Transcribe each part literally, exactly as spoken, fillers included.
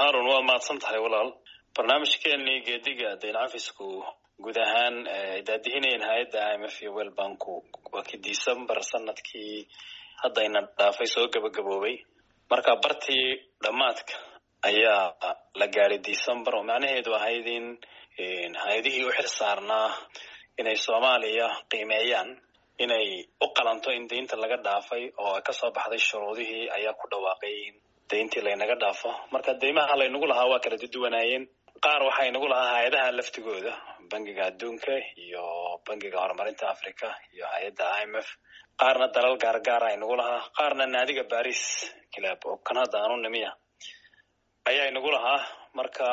هارون waa mahadsan tahay walaal barnaamijkeennii geediga deyn cafisku guud ahaan daadihinayeen hay'adda I M F iyo World Bank waa kii December sanadkii haddayna dhaafay soo gabagaboobay marka bartii dhamaadka ayaa la gaaray December oo macnaheedu ahayd in hay'adihii u xilsaarnaa inay Soomaaliya qiimeeyaan inay u qalanto in deynta laga dhaafay oo ka soo baxday shuruudihii ayaa ku dhawaaqay deyntii laynaga dhaafo marka deymaha laynagu lahaa waa kala duwanaayeen qaar waxay nagu lahaa hay'adaha laftigooda bangiga adduunka iyo bangiga horumarinta Afrika iyo hay'adda I M F qaarna dalal gaar-gaar ay nagu lahaa qaarna naadiga Paris Club oo Canada aanu nimiya ayaa nagu lahaa marka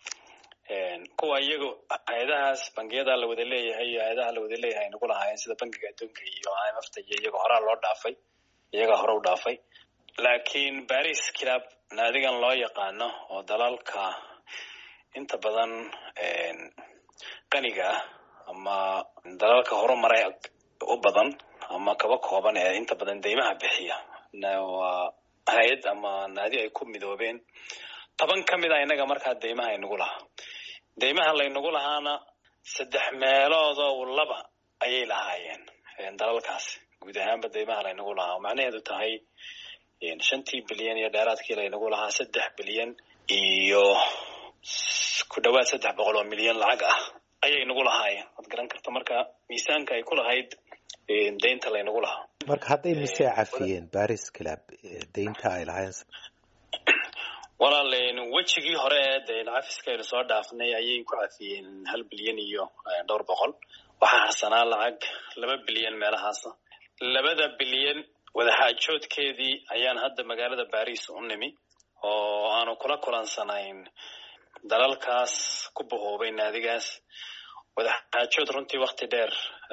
kuwa iyagu hay'adahaas bangiyada la wada leeyahay hay'adaha la wada leeyahay nagu lahaayeen sida bangiga adduunka iyo I M F ta iyaga hore loo dhaafay iyaga hore u dhaafay laakiin Paris Club naadigan loo yaqaano oo dalalka inta badan qaniga ama dalalka horumaray u badan ama kaba kooban ee inta badan deymaha bixiya waa hay'ad ama naadi ay ku midoobeen toban kamid ah inaga markaa deymaha ay nagu lahaa deymaha laynagu lahaana saddex meelood oo laba ayay lahaayeen dalalkaas guud ahaanba deymaha laynagu lahaa macnaheedu tahay shantii bilyan iyo dheeraadkii laynagu lahaa saddex bilyan iyo ku dhawaad saddex boqol oo milyan lacag ah ayay nagu lahaayeen waad garan karta marka miisaanka ay ku lahayd deynta laynagu lahaa marka hadday mise cafiyeen Paris Club deynta ay lahaayeen walaaleen wajigii hore ee deyn cafiska ay soo dhaafnay ayay ku cafiyeen hal bilyan iyo dhowr boqol waxaa harsanaa lacag laba bilyan meelahaas labada bilyan wadaxaajoodkeedii ayaan hadda magaalada Paris u nimi oo aanu kula kulansanayn dalalkaas ku bahoobay naadigaas wadaxaajood runtii waqti dheer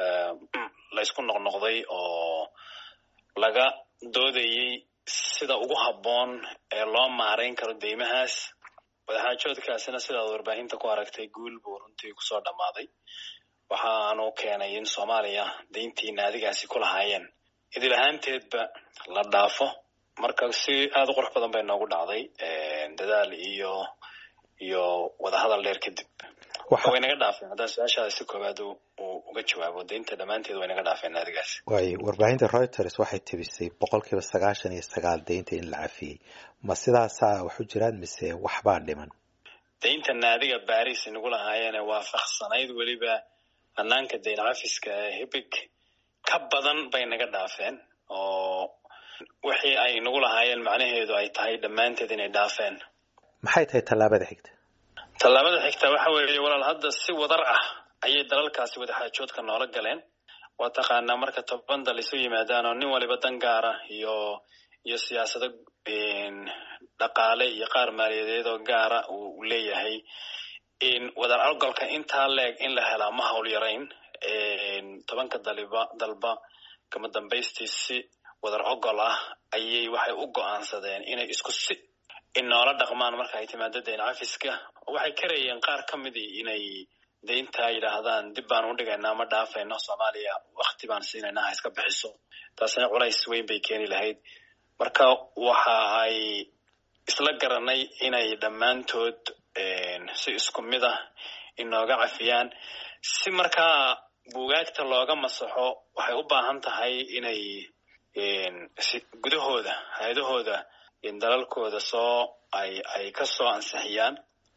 la isku noqnoqday oo laga doodayay sida ugu habboon ee loo maareyn karo deymahaas wadaxaajoodkaasina sidaad warbaahinta ku aragtay guul buu runtii kusoo dhammaaday waxaanu keenay in Soomaaliya deyntii naadigaasi ku lahaayeen idil ahaanteedba la dhaafo marka si aad u qurux badan bay noogu dhacday dadaal iyo iyo wada hadal dheer kadib way naga dhaafeen haddaan su-aashaada si koowaad uga jawaabo deynta dhammaanteed way naga dhaafeen naadigaasi way warbaahinta Reuters waxay tibisay boqolkiiba sagaashan iyo sagaal deynta in la cafiyey ma sidaasaa wax u jiraan mise waxbaa dhiman deynta naadiga Paris nagu lahaayeen waafaqsanayd weliba hannaanka deyn cafiska hibig ka badan bay naga dhaafeen oo wixii ay nagu lahaayeen macnaheedu ay tahay dhammaanteed inay dhaafeen maxay tahay tallaabada xigta tallaabada xigta waxa weeye walaal hadda si wadar ah ayay dalalkaasi wadaxaajoodka noola galeen waa taqaanaa marka toban dal isu yimaadaan oo nin waliba dan gaara iyo iyo siyaasado dhaqaale iyo qaar maaliyadeed oo gaara uu leeyahay in wadar ogolka intaa leeg in la helaa ma hawl yarayn tobanka daliba dalba kama dambaystii si wadar ogol ah ayay waxay u go'aansadeen inay isku si in noola dhaqmaan marka ay timaado deyn cafiska waxay karayeen qaar ka mid inay deynta yidhaahdaan dib baan u dhigaynaa ma dhaafayno Soomaaliya waqti baan siinaynaa ha iska bixiso taasina culays weyn bay keeni lahayd marka waxa ay isla garanay inay dhammaantood si isku mid ah inooga cafiyaan si markaa buugaagta looga masaxo waxay u baahan tahay inay gudahooda hay'adahooda in dalalkooda soo ay ay ka soo ansixiyaan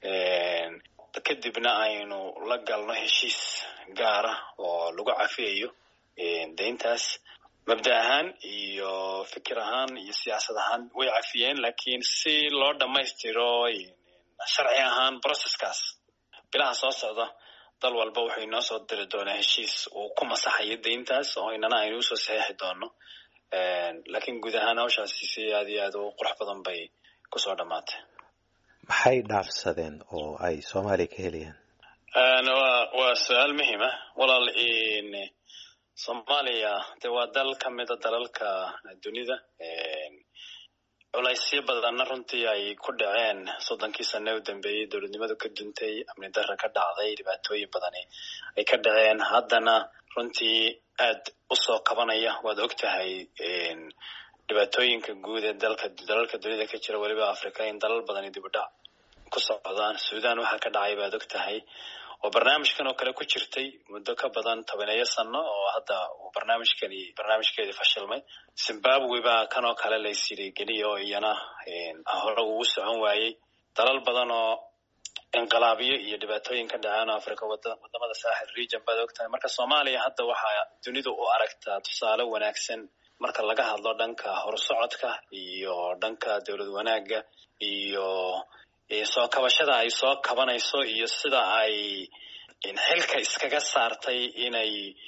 kadibna aynu la galno heshiis gaar ah oo lagu cafiyayo deyntaas mabda ahaan iyo fikir ahaan iyo siyaasad ahaan way cafiyeen laakiin si loo dhammaystiro sharci ahaan processkaas bilaha soo socda dal walba wuxuu inoo soo diri doonaa heshiis uu ku masaxayo deyntaas oo inana aynu usoo saxiixi doono laakiin guud ahaan hawshaasi si aad iyo aad u qurux badan bay kusoo dhammaatay maxay dhaafsadeen oo ay Soomaaliya ka helayaan waa waa su'aal muhiim ah walaal in Soomaaliya de waa dal ka mid ah dalalka dunida culaysyo badanna runtii ay ku dhaceen soddonkii sano u dambeeyay dowladnimadu ka duntay amni darro ka dhacday dhibaatooyin badani ay ka dhaceen haddana runtii aad u soo kabanaya waad ogtahay dhibaatooyinka guud ee dalka dalalka dunida ka jira waliba Afrika in dalal badan dib u dhac ku socdaan. Suudaan waxaa ka dhacay baad og tahay oo barnaamijkan oo kale ku jirtay muddo ka badan tobaneeyo sano oo hadda uu barnaamijkani barnaamijkeedii fashilmay. Zimbabwe baa kan oo kale laysiri geliyo iyana hore ugu socon waayey. dalal badan oo inqilaabiyo iyo dhibaatooyin ka dhacaan Afrika wadamada Saaxil region baad og tahay. Marka Soomaaliya hadda waxaa dunidu u aragtaa tusaale wanaagsan marka laga hadlo dhanka horsocodka iyo dhanka dawlad wanaaga iyo soo kabashada ay soo kabanayso iyo sida ay in xilka iskaga saartay inay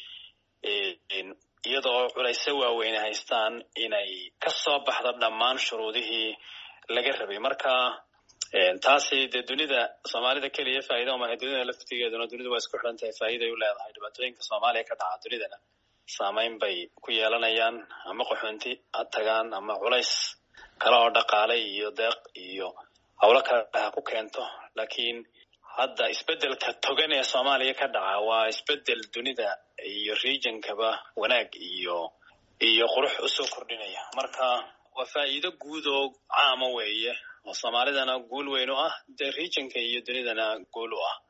iyadoo culaysyo waaweyn haystaan inay ka soo baxdo dhammaan shuruudihii laga rabay. Marka taasi de dunida Soomaalida kaliya faa'iido uma aha, dunida laftigeeduna dunida waa isku xiran tahay, faa'iido ay u leedahay. Dhibaatooyinka Soomaaliya ka dhaca dunidana saameyn bay ku yeelanayaan, ama qaxoonti ha tagaan ama culays kale oo dhaqaale iyo deeq iyo hawlo kale ha ku keento. Laakiin hadda isbedelka togan ee Soomaaliya ka dhaca waa isbedel dunida iyo regionkaba wanaag iyo iyo qurux u soo kordhinaya. Marka waa faa'iido guud oo caama weeye oo Soomaalidana guul weyn u ah, de regionka iyo dunidana guul u ah.